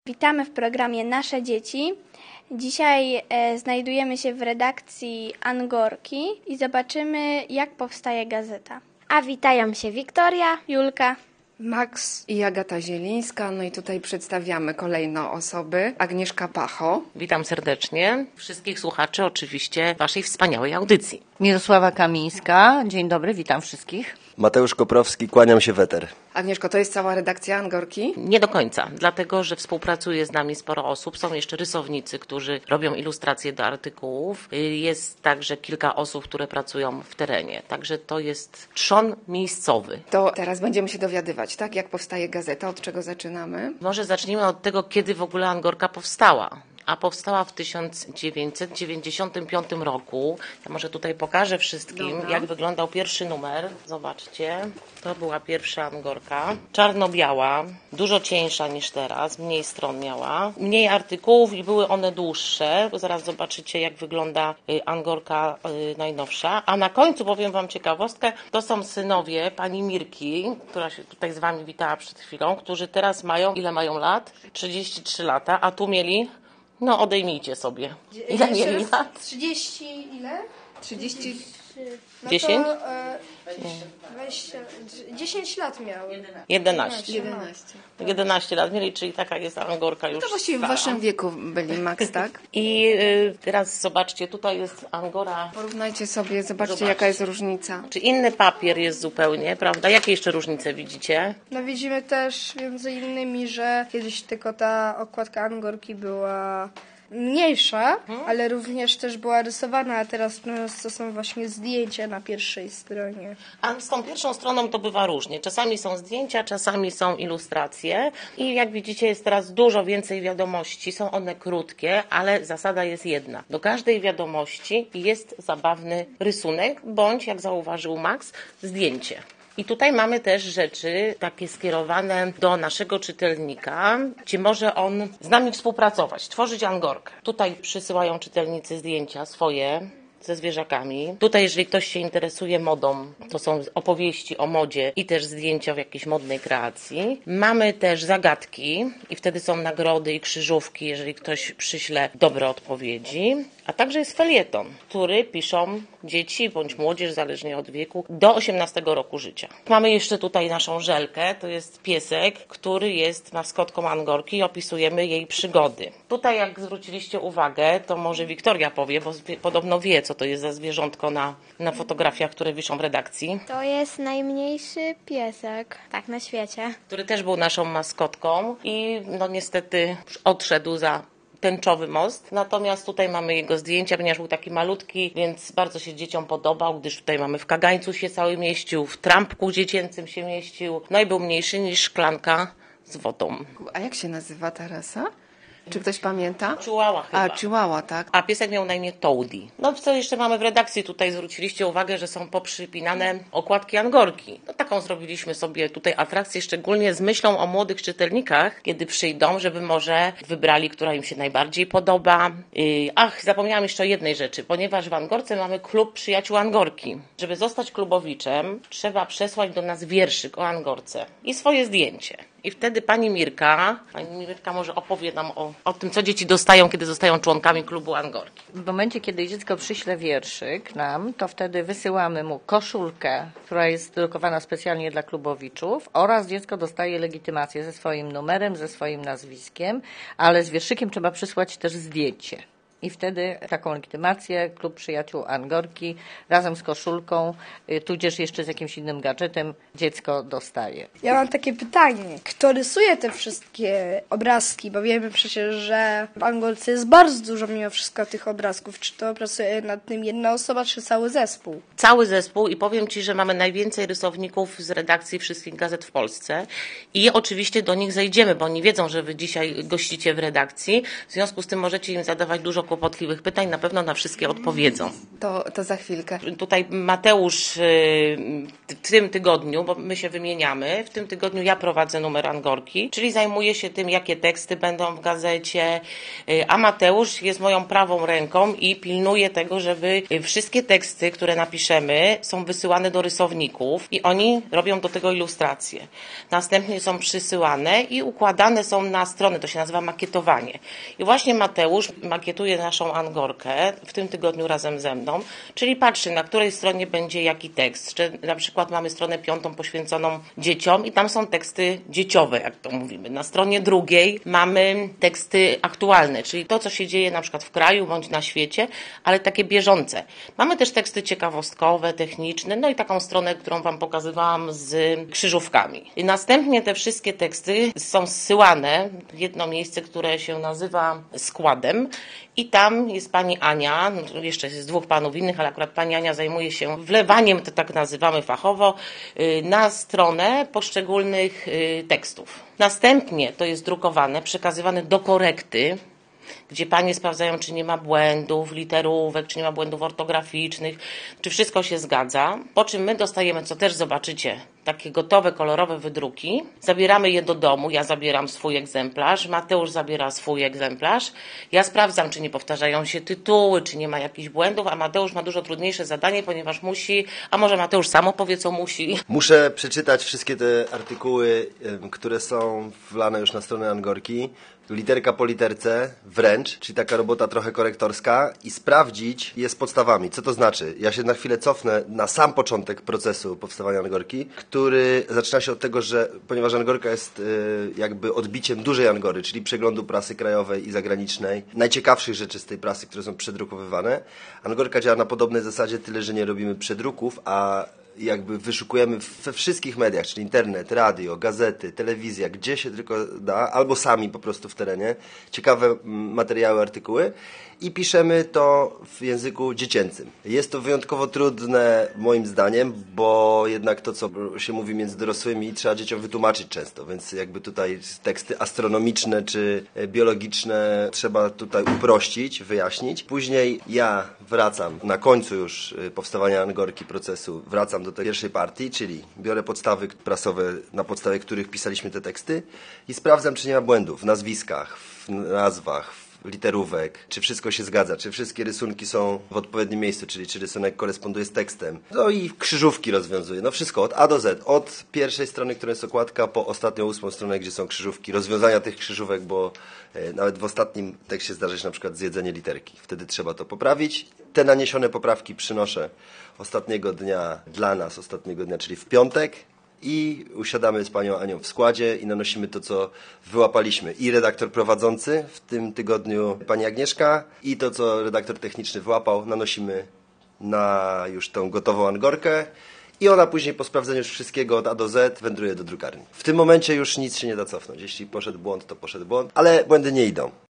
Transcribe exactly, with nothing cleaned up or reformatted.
Witamy w programie Nasze Dzieci. Dzisiaj e, znajdujemy się w redakcji Angorki i zobaczymy, jak powstaje gazeta. A witają się Wiktoria, Julka, Max i Agata Zielińska. No i tutaj przedstawiamy kolejno osoby. Agnieszka Pacho. Witam serdecznie wszystkich słuchaczy oczywiście waszej wspaniałej audycji. Mirosława Kamińska. Dzień dobry, witam wszystkich. Mateusz Koprowski, kłaniam się w eter. Agnieszko, to jest cała redakcja Angorki? Nie do końca, dlatego że współpracuje z nami sporo osób. Są jeszcze rysownicy, którzy robią ilustracje do artykułów. Jest także kilka osób, które pracują w terenie. Także to jest trzon miejscowy. To teraz będziemy się dowiadywać, tak? Jak powstaje gazeta, od czego zaczynamy? Może zacznijmy od tego, kiedy w ogóle Angorka powstała. A powstała w tysiąc dziewięćset dziewięćdziesiątym piątym roku. Ja może tutaj pokażę wszystkim, Dobra. jak wyglądał pierwszy numer. Zobaczcie, to była pierwsza Angorka. Czarno-biała, dużo cieńsza niż teraz, mniej stron miała, mniej artykułów i były one dłuższe. Zaraz zobaczycie, jak wygląda Angorka najnowsza. A na końcu powiem wam ciekawostkę, to są synowie pani Mirki, która się tutaj z wami witała przed chwilą, którzy teraz mają, ile mają lat? trzydzieści trzy lata, a tu mieli... No odejmijcie sobie. Ile mieli lat? trzydzieści ile? trzydzieści... No dziesięć? To, e, dwadzieścia, dziesięć lat miał. jedenaście. jedenaście. jedenaście lat mieli, czyli taka jest Angorka już To właściwie w stara. waszym wieku byli, Max, tak? I y, teraz zobaczcie, tutaj jest Angora. Porównajcie sobie, zobaczcie, Zobaczcie. jaka jest różnica. Czy inny papier jest zupełnie, prawda? Jakie jeszcze różnice widzicie? No widzimy też między innymi, że kiedyś tylko ta okładka Angorki była mniejsza, hmm? ale również też była rysowana, a teraz no, to są właśnie zdjęcia na pierwszej stronie. A z tą pierwszą stroną to bywa różnie. Czasami są zdjęcia, czasami są ilustracje i jak widzicie jest teraz dużo więcej wiadomości. Są one krótkie, ale zasada jest jedna. Do każdej wiadomości jest zabawny rysunek, bądź jak zauważył Max, zdjęcie. I tutaj mamy też rzeczy takie skierowane do naszego czytelnika, gdzie może on z nami współpracować, tworzyć Angorkę. Tutaj przysyłają czytelnicy zdjęcia swoje ze zwierzakami. Tutaj, jeżeli ktoś się interesuje modą, to są opowieści o modzie i też zdjęcia w jakiejś modnej kreacji. Mamy też zagadki i wtedy są nagrody i krzyżówki, jeżeli ktoś przyśle dobre odpowiedzi. A także jest felieton, który piszą dzieci bądź młodzież, zależnie od wieku, do osiemnastego roku życia. Mamy jeszcze tutaj naszą Żelkę, to jest piesek, który jest maskotką Angorki i opisujemy jej przygody. Tutaj, jak zwróciliście uwagę, to może Wiktoria powie, bo podobno wie, co to jest za zwierzątko na, na fotografiach, które wiszą w redakcji. To jest najmniejszy piesek, tak, na świecie. Który też był naszą maskotką i no niestety odszedł za tęczowy most. Natomiast tutaj mamy jego zdjęcia, ponieważ był taki malutki, więc bardzo się dzieciom podobał, gdyż tutaj mamy w kagańcu się cały mieścił, w trampku dziecięcym się mieścił, no i był mniejszy niż szklanka z wodą. A jak się nazywa ta rasa? Czy ktoś pamięta? Chihuahua chyba. A, Chihuahua, tak. A piesek miał na imię Toady. No co jeszcze mamy w redakcji? Tutaj zwróciliście uwagę, że są poprzypinane okładki Angorki. No taką zrobiliśmy sobie tutaj atrakcję, szczególnie z myślą o młodych czytelnikach, kiedy przyjdą, żeby może wybrali, która im się najbardziej podoba. Yy, ach, zapomniałam jeszcze o jednej rzeczy, ponieważ w Angorce mamy klub przyjaciół Angorki. Żeby zostać klubowiczem, trzeba przesłać do nas wierszyk o Angorce i swoje zdjęcie. I wtedy pani Mirka, pani Mirka może opowie nam o, o tym, co dzieci dostają, kiedy zostają członkami klubu Angorki. W momencie, kiedy dziecko przyśle wierszyk nam, to wtedy wysyłamy mu koszulkę, która jest drukowana specjalnie dla klubowiczów, oraz dziecko dostaje legitymację ze swoim numerem, ze swoim nazwiskiem, ale z wierszykiem trzeba przysłać też zdjęcie. I wtedy taką legitymację Klub Przyjaciół Angorki razem z koszulką, tudzież jeszcze z jakimś innym gadżetem dziecko dostaje. Ja mam takie pytanie. Kto rysuje te wszystkie obrazki? Bo wiemy przecież, że w Angorce jest bardzo dużo mimo wszystko tych obrazków. Czy to pracuje nad tym jedna osoba, czy cały zespół? Cały zespół i powiem Ci, że mamy najwięcej rysowników z redakcji wszystkich gazet w Polsce i oczywiście do nich zejdziemy, bo oni wiedzą, że Wy dzisiaj gościcie w redakcji. W związku z tym możecie im zadawać dużo kłopotliwych pytań, na pewno na wszystkie odpowiedzą. To, to za chwilkę. Tutaj Mateusz w tym tygodniu, bo my się wymieniamy, w tym tygodniu ja prowadzę numer Angorki, czyli zajmuję się tym, jakie teksty będą w gazecie, a Mateusz jest moją prawą ręką i pilnuje tego, żeby wszystkie teksty, które napiszemy, są wysyłane do rysowników i oni robią do tego ilustracje. Następnie są przysyłane i układane są na strony, to się nazywa makietowanie. I właśnie Mateusz makietuje naszą Angorkę w tym tygodniu razem ze mną, czyli patrzy, na której stronie będzie jaki tekst. Czy na przykład mamy stronę piątą poświęconą dzieciom i tam są teksty dzieciowe, jak to mówimy. Na stronie drugiej mamy teksty aktualne, czyli to, co się dzieje na przykład w kraju bądź na świecie, ale takie bieżące. Mamy też teksty ciekawostkowe, techniczne, no i taką stronę, którą Wam pokazywałam z krzyżówkami. I następnie te wszystkie teksty są zsyłane w jedno miejsce, które się nazywa składem i tam jest pani Ania, jeszcze jest dwóch panów innych, ale akurat pani Ania zajmuje się wlewaniem, to tak nazywamy fachowo, na stronę poszczególnych tekstów. Następnie to jest drukowane, przekazywane do korekty, gdzie panie sprawdzają, czy nie ma błędów, literówek, czy nie ma błędów ortograficznych, czy wszystko się zgadza. Po czym my dostajemy, co też zobaczycie, takie gotowe, kolorowe wydruki. Zabieramy je do domu, ja zabieram swój egzemplarz, Mateusz zabiera swój egzemplarz. Ja sprawdzam, czy nie powtarzają się tytuły, czy nie ma jakichś błędów, a Mateusz ma dużo trudniejsze zadanie, ponieważ musi, a może Mateusz sam opowie, co musi. Muszę przeczytać wszystkie te artykuły, które są wlane już na stronę Angorki, literka po literce, wręcz, czyli taka robota trochę korektorska i sprawdzić je z podstawami. Co to znaczy? Ja się na chwilę cofnę na sam początek procesu powstawania Angorki, który zaczyna się od tego, że ponieważ Angorka jest y, jakby odbiciem dużej Angory, czyli przeglądu prasy krajowej i zagranicznej, najciekawszych rzeczy z tej prasy, które są przedrukowywane. Angorka działa na podobnej zasadzie, tyle że nie robimy przedruków, a jakby wyszukujemy we wszystkich mediach, czyli internet, radio, gazety, telewizja, gdzie się tylko da, albo sami po prostu w terenie, ciekawe materiały, artykuły i piszemy to w języku dziecięcym. Jest to wyjątkowo trudne moim zdaniem, bo jednak to, co się mówi między dorosłymi, trzeba dzieciom wytłumaczyć często, więc jakby tutaj teksty astronomiczne czy biologiczne trzeba tutaj uprościć, wyjaśnić. Później ja wracam na końcu już powstawania Angorki procesu, wracam do tej pierwszej partii, czyli biorę podstawy prasowe, na podstawie których pisaliśmy te teksty i sprawdzam, czy nie ma błędów w nazwiskach, w nazwach, literówek, czy wszystko się zgadza, czy wszystkie rysunki są w odpowiednim miejscu, czyli czy rysunek koresponduje z tekstem. No i krzyżówki rozwiązuję. No wszystko od A do Z. Od pierwszej strony, która jest okładka, po ostatnią ósmą stronę, gdzie są krzyżówki. Rozwiązania tych krzyżówek, bo e, nawet w ostatnim tekście zdarza się na przykład zjedzenie literki. Wtedy trzeba to poprawić. Te naniesione poprawki przynoszę ostatniego dnia dla nas, ostatniego dnia, czyli w piątek. I usiadamy z panią Anią w składzie i nanosimy to, co wyłapaliśmy. I redaktor prowadzący, w tym tygodniu pani Agnieszka, i to, co redaktor techniczny wyłapał, nanosimy na już tą gotową Angorkę. I ona później po sprawdzeniu już wszystkiego od A do Z wędruje do drukarni. W tym momencie już nic się nie da cofnąć. Jeśli poszedł błąd, to poszedł błąd, ale błędy nie idą.